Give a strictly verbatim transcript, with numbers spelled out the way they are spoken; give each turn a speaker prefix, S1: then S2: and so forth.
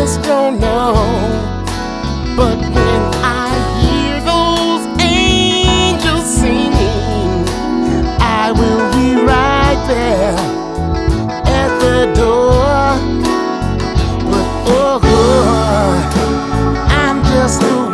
S1: just don't know. But when I hear those angels singing, I will be right there at the door. But oh, I'm just a